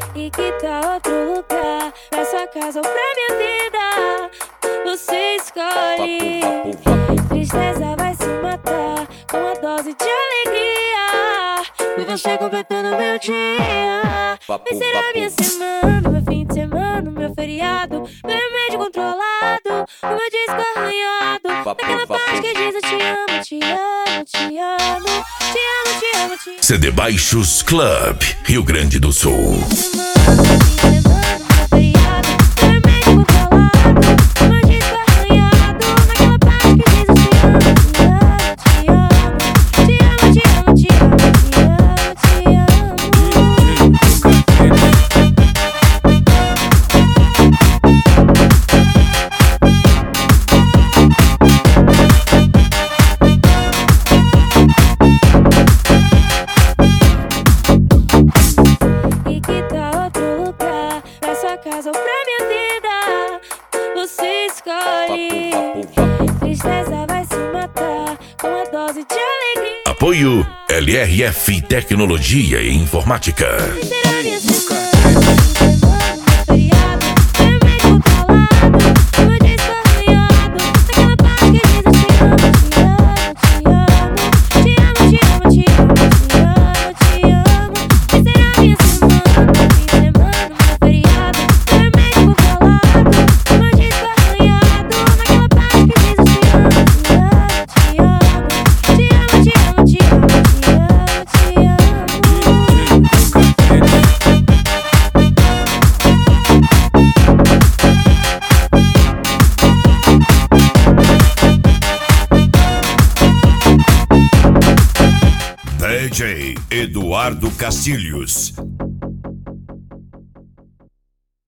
E que tal outro lugar? Pra sua casa ou pra minha vida? Você escolhe. Tristeza vai se matar com uma dose de alegria. E você completando meu dia. Vai ser a minha semana, meu fim de semana, meu feriado, meu remédio controlado, o meu disco arranhado. Naquela parte que diz eu te amo, te amo, te amo, te amo, te amo, te amo. CD Baixos Club, Rio Grande do Sul. Casa ou pra minha vida, você escolhe. Tristeza vai se matar com uma dose de alegria. Apoio LRF Tecnologia e Informática. Será minha semana, meu feriado, meu remédio controlado, o meu disco arranhado. Naquela parte que diz eu te amo, te amo, te amo, te amo, te amo, te amo, te amo. Será minha semana, meu fim de semana, meu feriado, meu remédio controlado, o meu disco arranhado. Naquela parte que diz eu te amo, te amo, te amo, te amo, te amo, te amo, te amo. DJ Eduardo Castilhos,